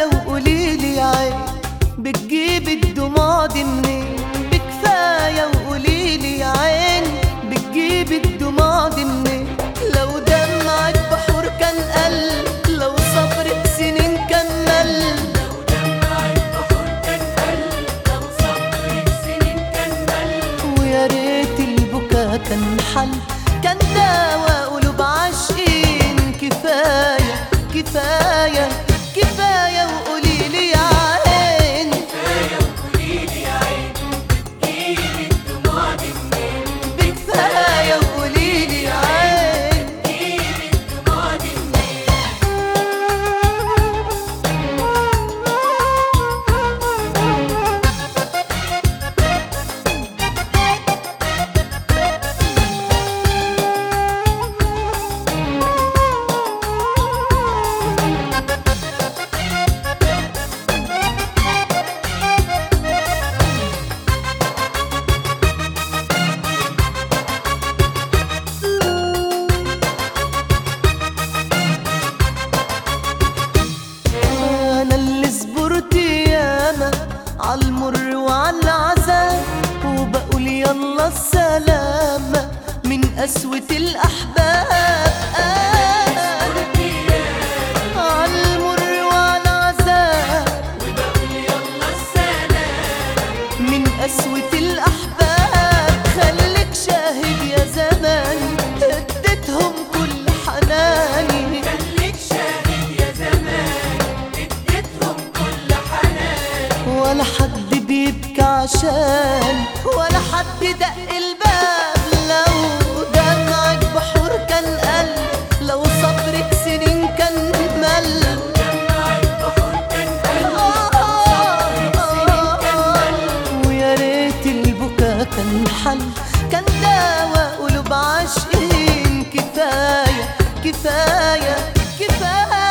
بكفاية وقوليلي يا عين، بتجيب الدموع دي منين؟ بكفاية وقوليلي يا عين، بتجيب الدموع دي منين؟ لو دمعك بحور كان قل، لو صبرك سنين كان مل. لو دمعك بحور كان قل، لو صبرك سنين كان مل. ويا ريت البكا كان حل، كان دوا قلوب عاشقين. كفاية كفاية كفاية وقوليلي يا عين، كفاية وقوليلي يا عين، بتجيبي الدموع دي منين؟ بكفاية وقوليلي يا عين. بتجيبي الدموع دي منين؟ أنا اللي صبرت ياما عالمر وعالعذاب، وبقول يلا السلامة من قسوة الأحباب. أنا عالمر وعالعذاب، وبقول يلا السلامة من قسوة الأحباب. خليك شاهد يا زماني، اديتهم كل حناني. خليك شاهد يا زمان، اديتهم كل حنان. ولا حد بيبكي عشان، ولا حد دق الباب. لو دمعك بحور كان قل، لو صبرك سنين كان مل. دمعك بحور كان قل، لو صبرك سنين كان مل. ويا ريت البكا كان حل، كان دوا قلوب عاشقين. كفاية كفاية كفاية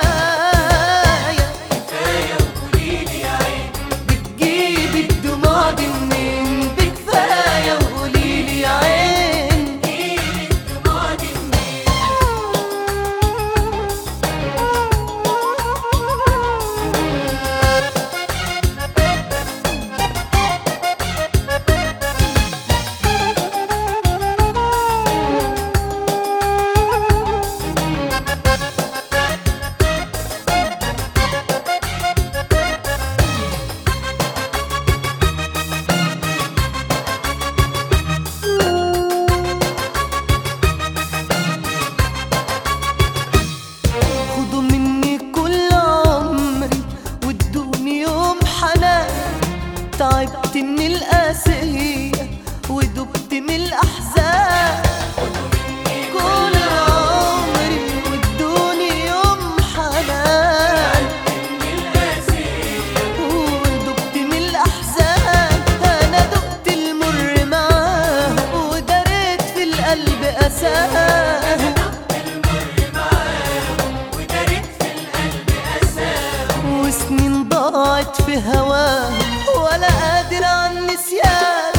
كفاية وقوليلي يا عين، بتجيبي الدموع دي منين؟ بكفاية وقوليلي يا عين. بتجيبي الدموع دي منين؟ خدوا مني كل عمري وادوني يوم حنان. تعبت من القاسية ودبت من الأحزان. كل عمري وادوني يوم حنان، ودبت من الأحزان. أنا دقت المر معاه ودريت في القلب أساه. وسنين ضاعت في هواه، ولا قادر عن النسيان.